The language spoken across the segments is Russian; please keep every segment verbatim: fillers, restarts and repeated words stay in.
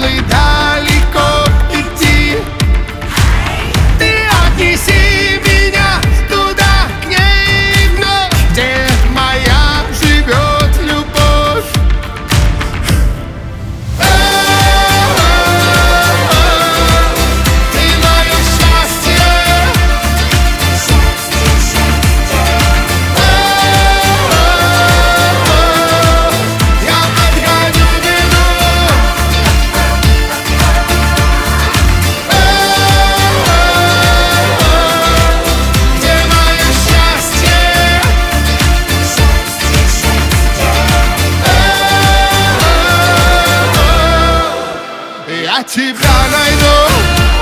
силы далеко идти. Ты отнеси меня туда, к ней вновь, где моя живет любовь. Ты мое счастье. Я подгоню беду. Где мое счастье? Я тебя найду.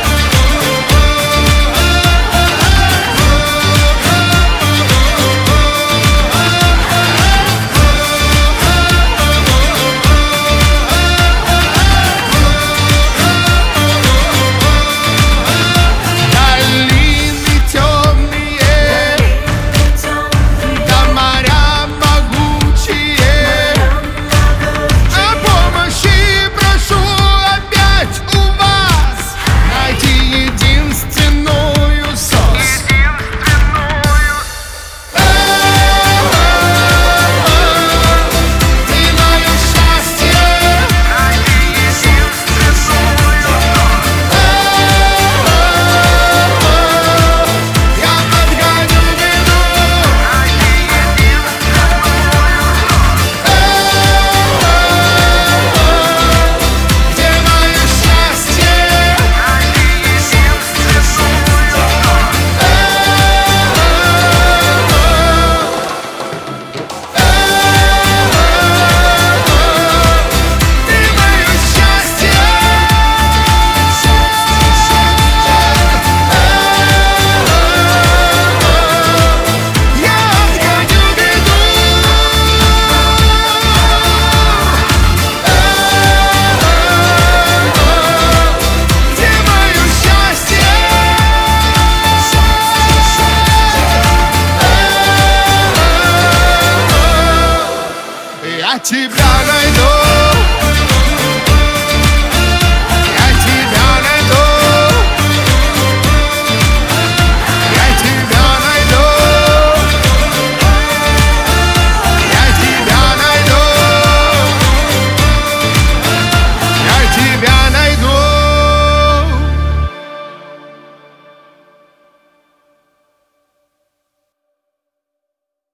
Долины темные, да моря могучие, о помощи прошу опять у вас. Найти единственную сос. Ты мое счастье. Я подгоню беду. Где мое счастье? Ты мое счастье. Я отгоню беду. Где мое счастье? Я тебя найду.